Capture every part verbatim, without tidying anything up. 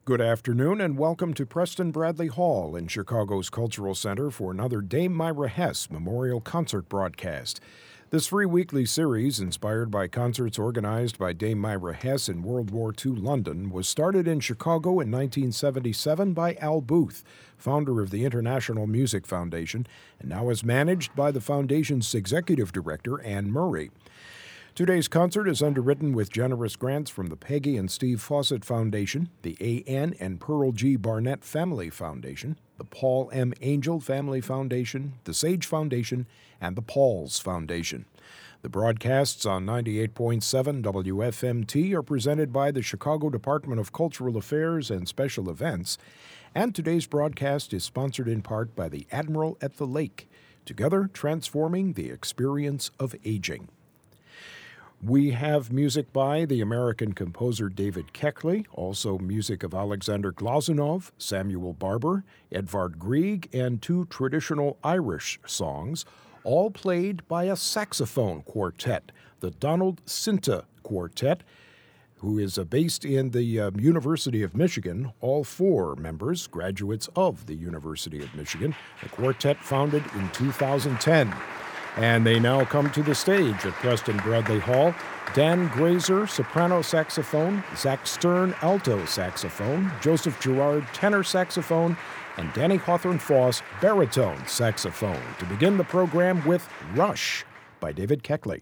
Good afternoon and welcome to Preston Bradley Hall in Chicago's Cultural Center for another Dame Myra Hess Memorial Concert broadcast. This free weekly series, inspired by concerts organized by Dame Myra Hess in World War Two London, was started in Chicago in nineteen seventy-seven by Al Booth, founder of the International Music Foundation, and now is managed by the foundation's executive director, Anne Murray. Today's concert is underwritten with generous grants from the Peggy and Steve Fawcett Foundation, the A N and Pearl G. Barnett Family Foundation, the Paul M. Angel Family Foundation, the Sage Foundation, and the Pauls Foundation. The broadcasts on ninety-eight point seven W F M T are presented by the Chicago Department of Cultural Affairs and Special Events, and today's broadcast is sponsored in part by the Admiral at the Lake, together transforming the experience of aging. We have music by the American composer David Keckley, also music of Alexander Glazunov, Samuel Barber, Edvard Grieg, and two traditional Irish songs, all played by a saxophone quartet, the Donald Cinta Quartet, who is uh, based in the uh, University of Michigan, all four members, graduates of the University of Michigan. The quartet founded in two thousand ten. And they now come to the stage at Preston Bradley Hall. Dan Grazer, soprano saxophone, Zach Stern, alto saxophone, Joseph Gerard, tenor saxophone, and Danny Hawthorne-Foss, baritone saxophone, to begin the program with Rush by David Keckley.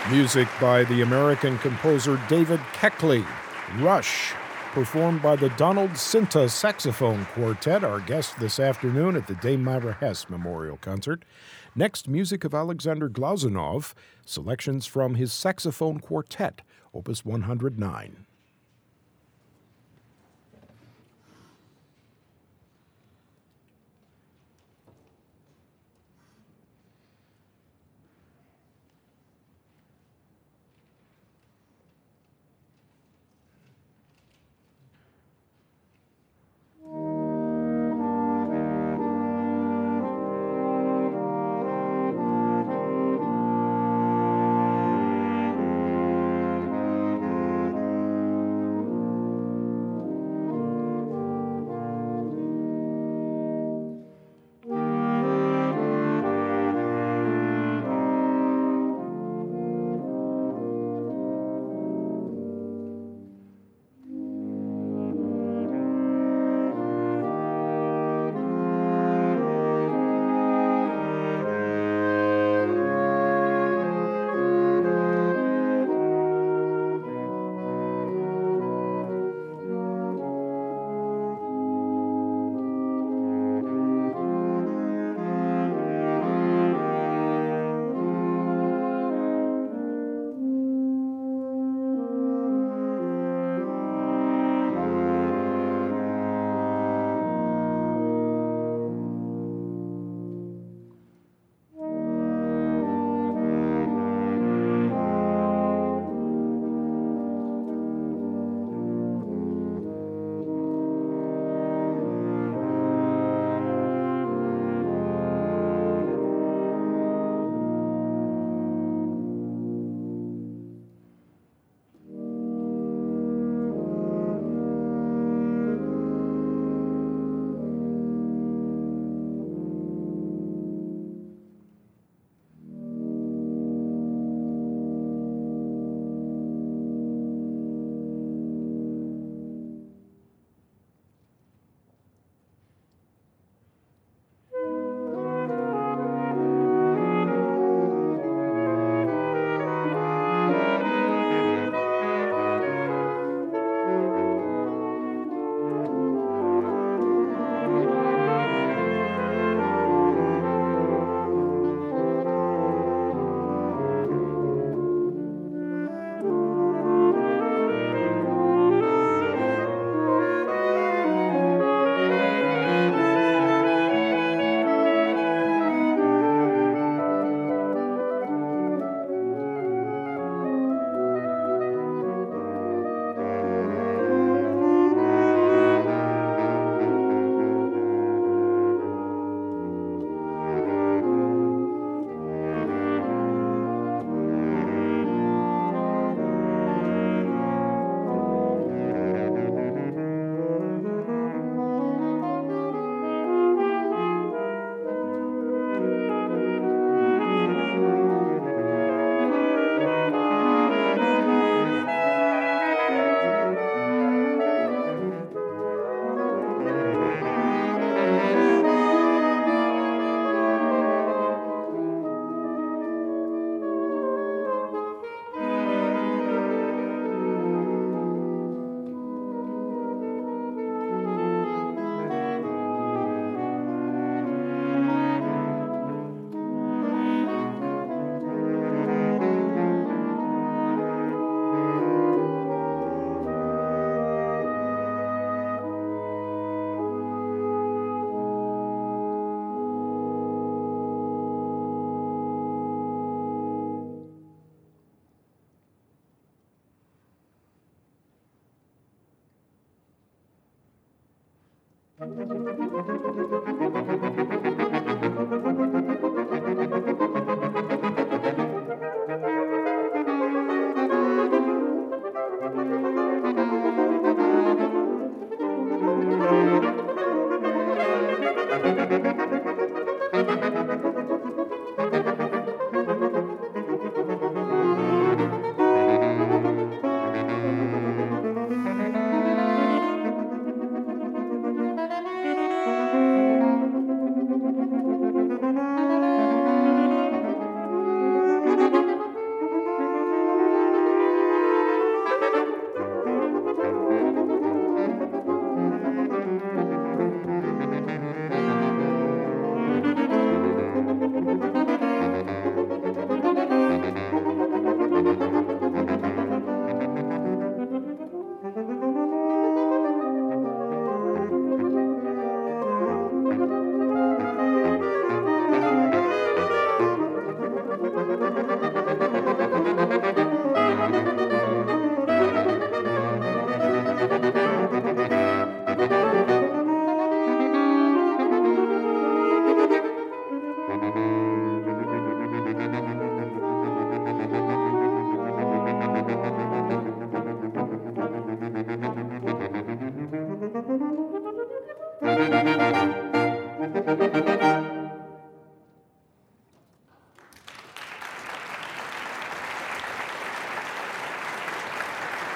Music by the American composer David Keckley. Rush, performed by the Donald Cinta Saxophone Quartet, our guest this afternoon at the Dame Myra Hess Memorial Concert. Next, music of Alexander Glazunov, selections from his Saxophone Quartet, Opus one hundred nine.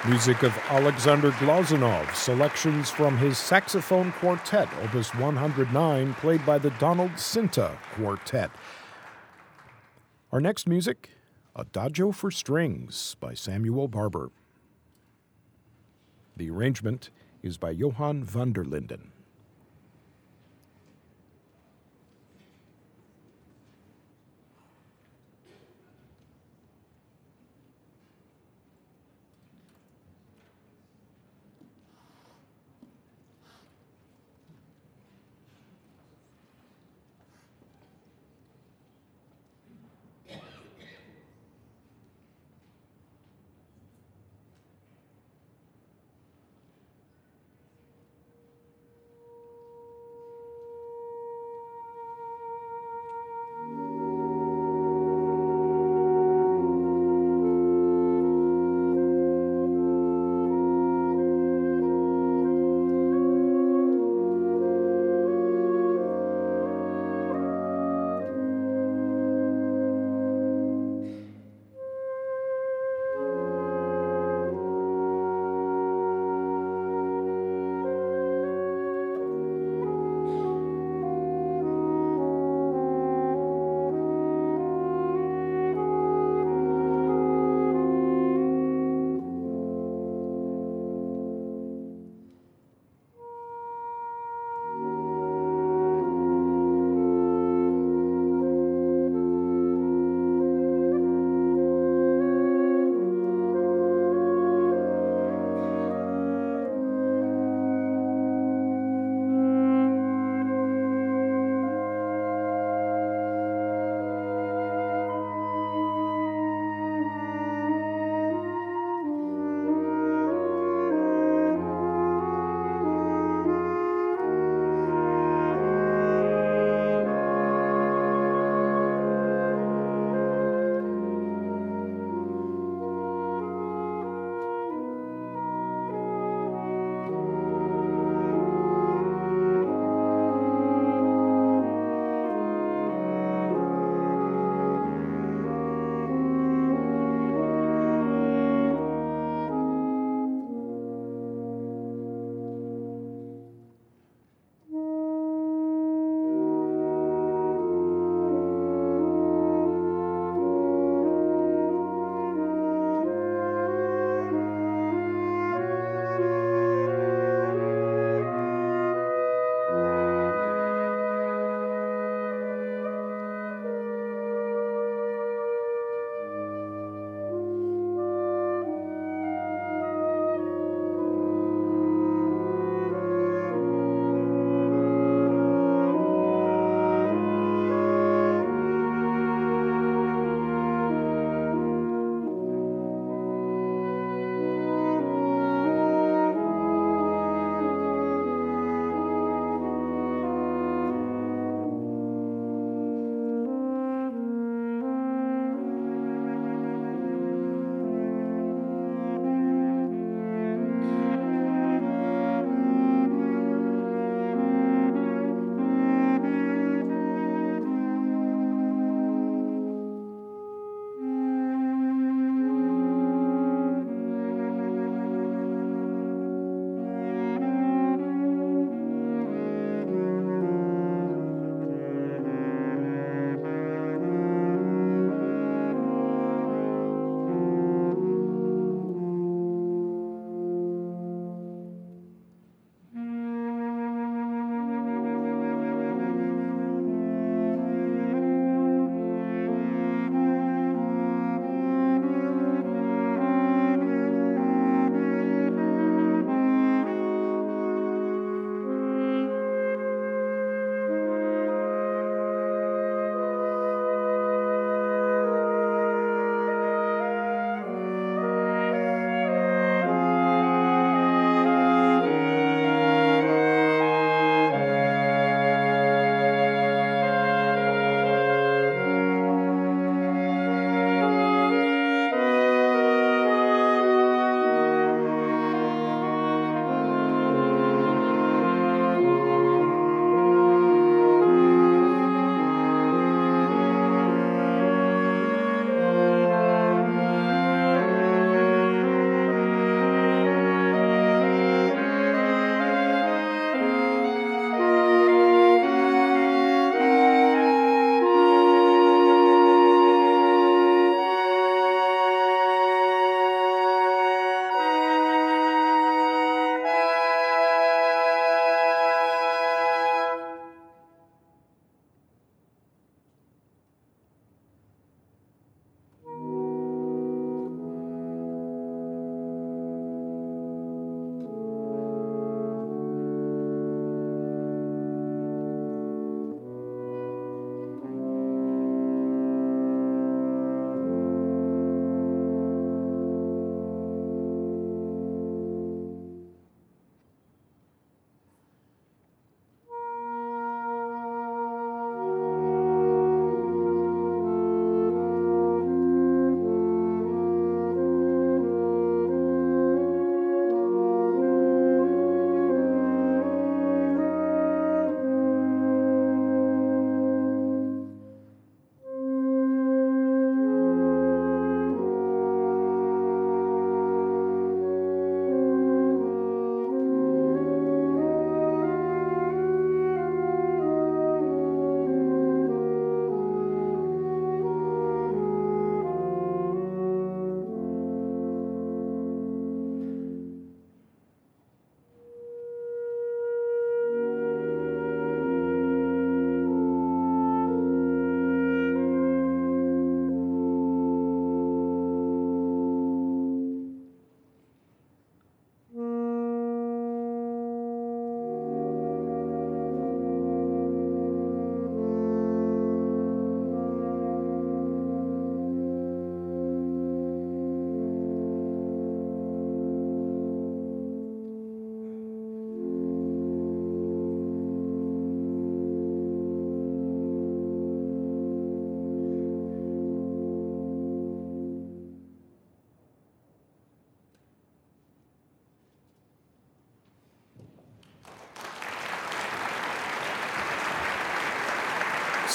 Music of Alexander Glazunov, selections from his saxophone quartet, Opus one hundred nine, played by the Donald Cinta Quartet. Our next music, Adagio for Strings by Samuel Barber. The arrangement is by Johann van der Linden.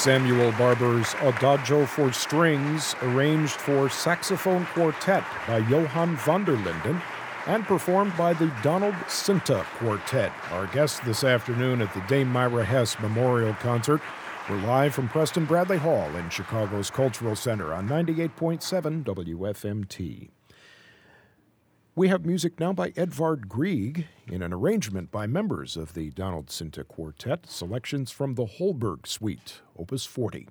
Samuel Barber's Adagio for Strings, arranged for saxophone quartet by Johann van der Linden and performed by the Donald Cinta Quartet. Our guests this afternoon at the Dame Myra Hess Memorial Concert were live from Preston Bradley Hall in Chicago's Cultural Center on ninety-eight point seven W F M T. We have music now by Edvard Grieg in an arrangement by members of the Donald Cinta Quartet, selections from the Holberg Suite, Opus forty.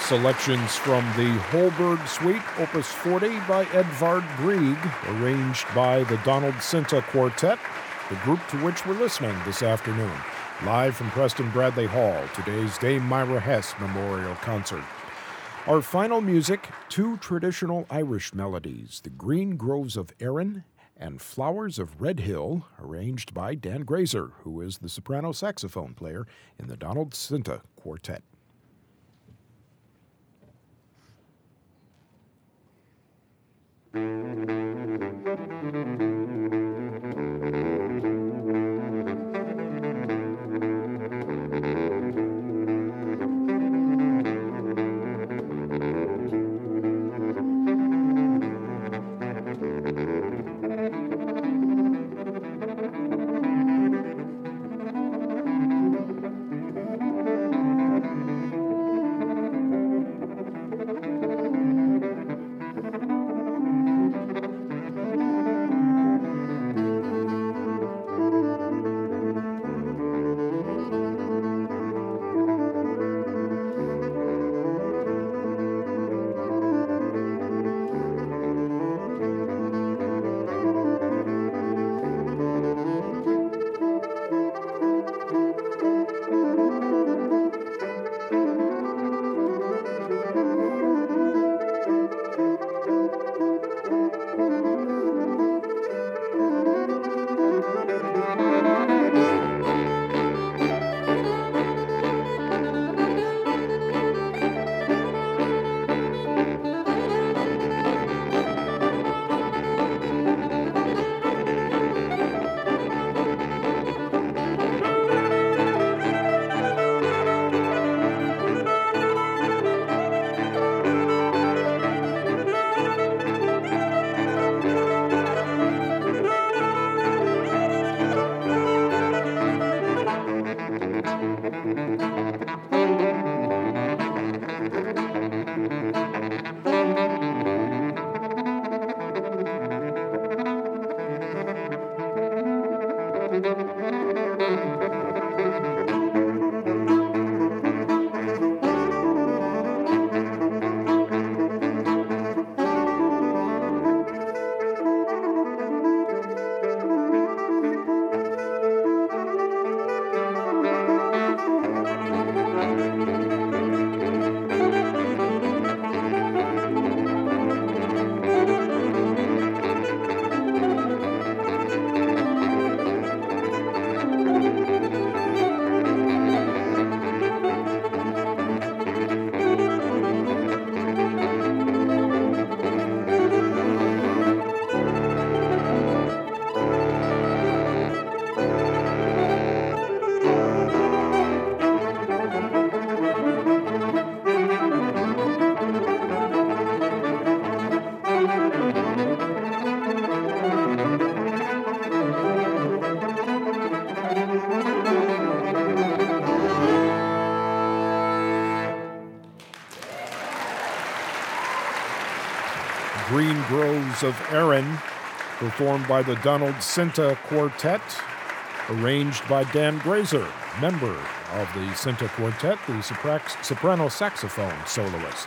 Selections from the Holberg Suite, Opus forty by Edvard Grieg, arranged by the Donald Cinta Quartet, the group to which we're listening this afternoon. Live from Preston Bradley Hall, today's Dame Myra Hess Memorial Concert. Our final music, two traditional Irish melodies, The Green Groves of Erin and Flowers of Red Hill, arranged by Dan Grazer, who is the soprano saxophone player in the Donald Cinta Quartet. Green Groves of Erin, performed by the Donald Cinta Quartet, arranged by Dan Grazer, member of the Cinta Quartet, the sopra- soprano saxophone soloist.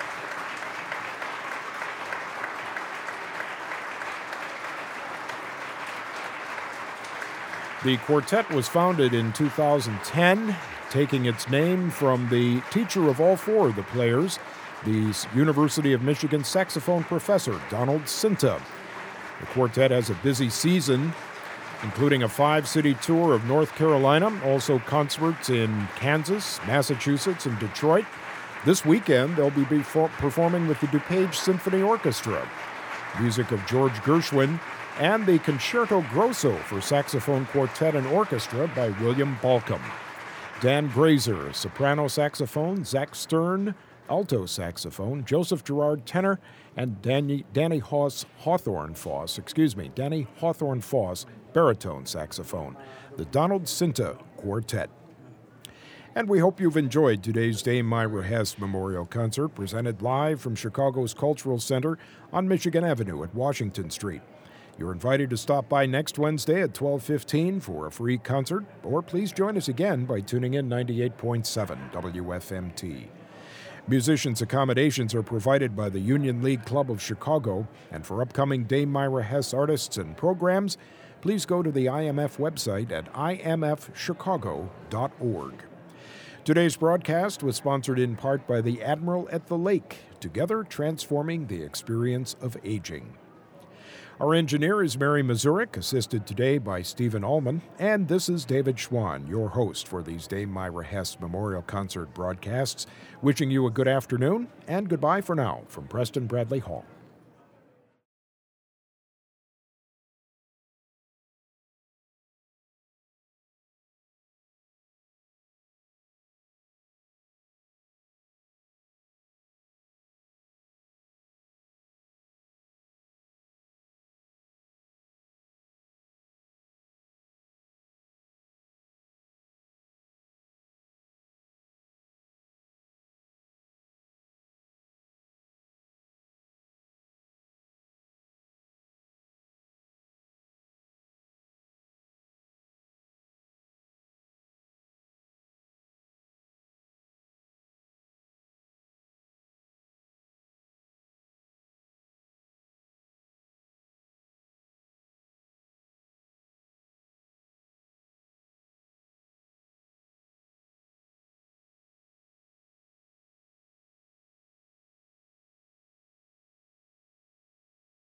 The quartet was founded in two thousand ten, taking its name from the teacher of all four of the players, the University of Michigan saxophone professor, Donald Cinta. The quartet has a busy season, including a five-city tour of North Carolina, also concerts in Kansas, Massachusetts, and Detroit. This weekend, they'll be performing with the DuPage Symphony Orchestra, music of George Gershwin, and the Concerto Grosso for saxophone quartet and orchestra by William Balcom. Dan Grazer, soprano saxophone, Zach Stern, alto saxophone, Joseph Gerard tenor, and Danny, Danny Haas Hawthorne Foss, excuse me, Danny Hawthorne Foss, baritone saxophone. The Donald Cinta Quartet. And we hope you've enjoyed today's Dame Myra Hess Memorial Concert, presented live from Chicago's Cultural Center on Michigan Avenue at Washington Street. You're invited to stop by next Wednesday at twelve fifteen for a free concert, or please join us again by tuning in ninety-eight point seven W F M T. Musicians' accommodations are provided by the Union League Club of Chicago, and for upcoming Dame Myra Hess artists and programs, please go to the I M F website at I M F chicago dot org. Today's broadcast was sponsored in part by the Admiral at the Lake, together transforming the experience of aging. Our engineer is Mary Mazurek, assisted today by Stephen Allman, and this is David Schwann, your host for these Dame Myra Hess Memorial Concert broadcasts, wishing you a good afternoon and goodbye for now from Preston Bradley Hall.